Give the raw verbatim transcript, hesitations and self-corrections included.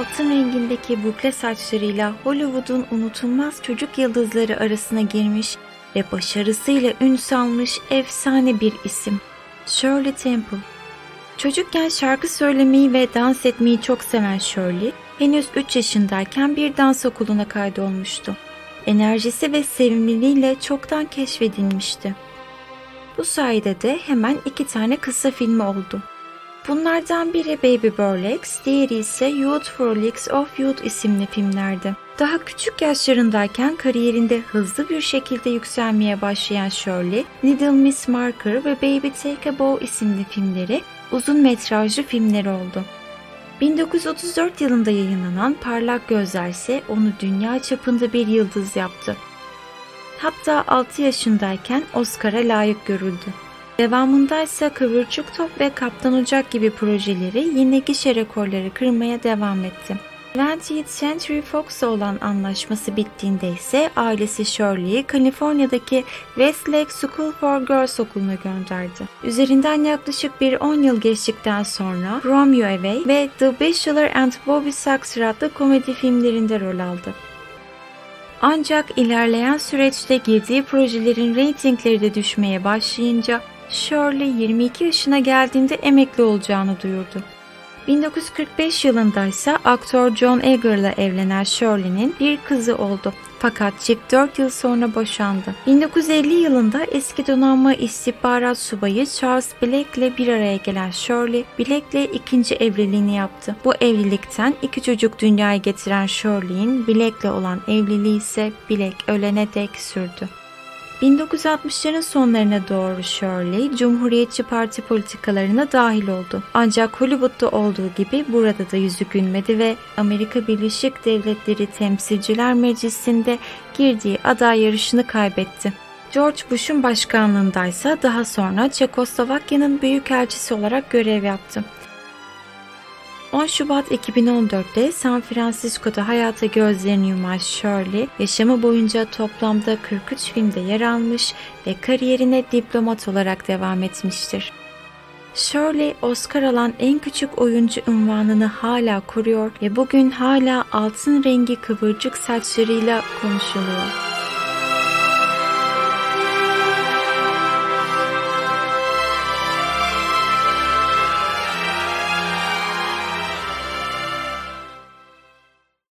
altın rengindeki bukle saçlarıyla Hollywood'un unutulmaz çocuk yıldızları arasına girmiş ve başarısıyla ün salmış efsane bir isim. Shirley Temple. Çocukken şarkı söylemeyi ve dans etmeyi çok seven Shirley, henüz üç yaşındayken bir dans okuluna kaydolmuştu. Enerjisi ve sevimliliğiyle çoktan keşfedilmişti. Bu sayede de hemen iki tane kısa filmi oldu. Bunlardan biri Baby Bolex, diğeri ise Youth for Leagues of Youth isimli filmlerdi. Daha küçük yaşlarındayken kariyerinde hızlı bir şekilde yükselmeye başlayan Shirley, Little Miss Marker ve Baby Take a Bow isimli filmleri uzun metrajlı filmleri oldu. bin dokuz yüz otuz dört yılında yayınlanan Parlak Gözler ise onu dünya çapında bir yıldız yaptı. Hatta altı yaşındayken Oscar'a layık görüldü. Devamında ise Kıvırcık Top ve Kaptan Ocak gibi projeleri yine gişe rekorları kırmaya devam etti. twentieth Century Fox'la olan anlaşması bittiğinde ise ailesi Shirley'i Kaliforniya'daki Westlake School for Girls okuluna gönderdi. Üzerinden yaklaşık bir on yıl geçtikten sonra From You Away ve The Bachelor and Bobby Sacks adlı komedi filmlerinde rol aldı. Ancak ilerleyen süreçte girdiği projelerin reytingleri de düşmeye başlayınca Shirley yirmi iki yaşına geldiğinde emekli olacağını duyurdu. bin dokuz yüz kırk beş yılında ise aktör John Egar'la evlenen Shirley'nin bir kızı oldu. Fakat çift dört yıl sonra boşandı. bin dokuz yüz elli yılında eski donanma istihbarat subayı Charles Blake'le bir araya gelen Shirley, Blake'le ikinci evliliğini yaptı. Bu evlilikten iki çocuk dünyaya getiren Shirley'in Blake'le olan evliliği ise Blake ölene dek sürdü. bin dokuz yüz altmışların sonlarına doğru Shirley, Cumhuriyetçi Parti politikalarına dahil oldu. Ancak Hollywood'da olduğu gibi burada da yüzü gülmedi ve Amerika Birleşik Devletleri Temsilciler Meclisi'nde girdiği aday yarışını kaybetti. George Bush'un başkanlığındaysa daha sonra Çekoslovakya'nın büyükelçisi olarak görev yaptı. on Şubat iki bin on dörtte San Francisco'da hayata gözlerini yuman Shirley, yaşamı boyunca toplamda kırk üç filmde yer almış ve kariyerine diplomat olarak devam etmiştir. Shirley, Oscar alan en küçük oyuncu unvanını hala koruyor ve bugün hala altın rengi kıvırcık saçlarıyla konuşuluyor.